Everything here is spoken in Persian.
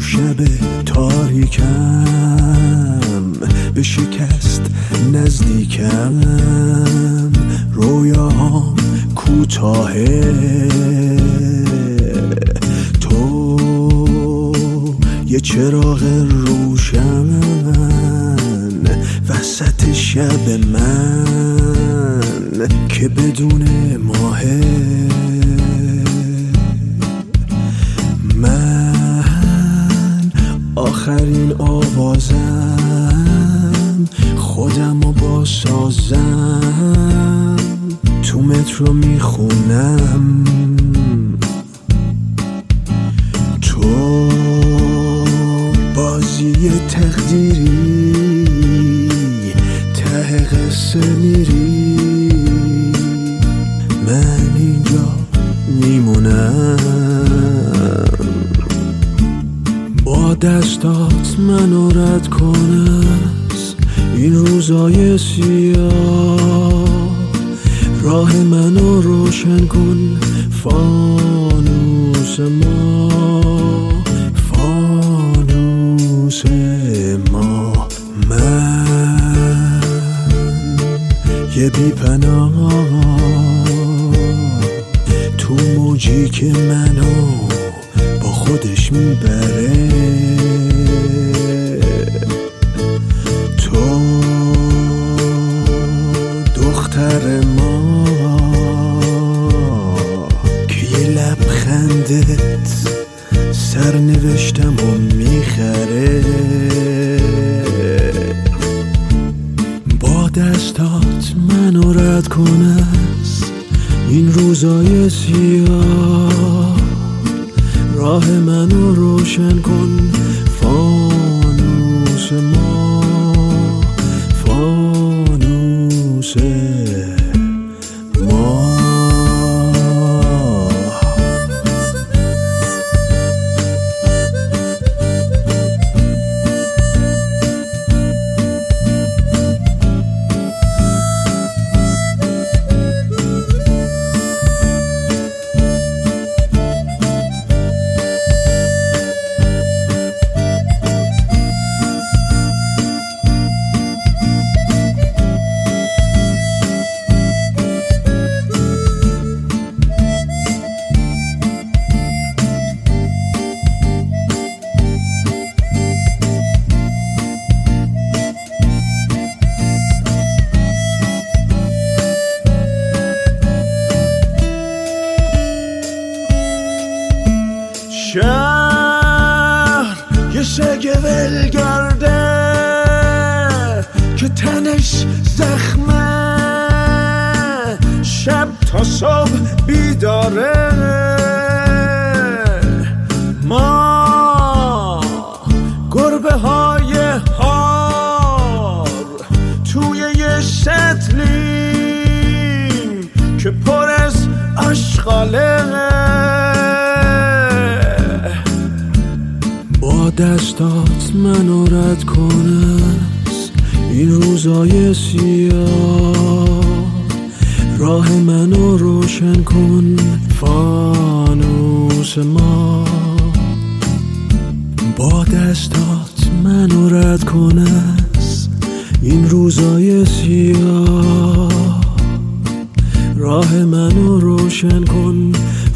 شب تاریکم به شکست نزدیکم، رویاهام کوتاهه، تو یه چراغ روشن وسط شب من که بدون ماهه. من آخرین آوازم، خودمو با سازم تو مترو میخونم، تو بازی تقدیری ته قصه میری، من اینجا میمونم. با دستات منو رد کن از این روزای سیاه، راه منو روشن کن فانوس ما، فانوس ما. من یه بی‌پناه تو موجی که منو با خودش میبره، تو دختر ما که یه لبخندت سرنوشتم و میخره. با دستات منو رد کن از این روزای سیاه، راه منو روشن کن فانوس ما، فانوس ما. شهر یه سگ ولگرده که تنش زخمه، شب تا صبح بیداره. ما گربه های هار توی یه سطلیم که پر از آشغاله. با دستات منو رد کن از این روزای سیاه، راه منو روشن کن فانوس ما. با دستات منو رد کن از این روزای سیاه، راه منو روشن کن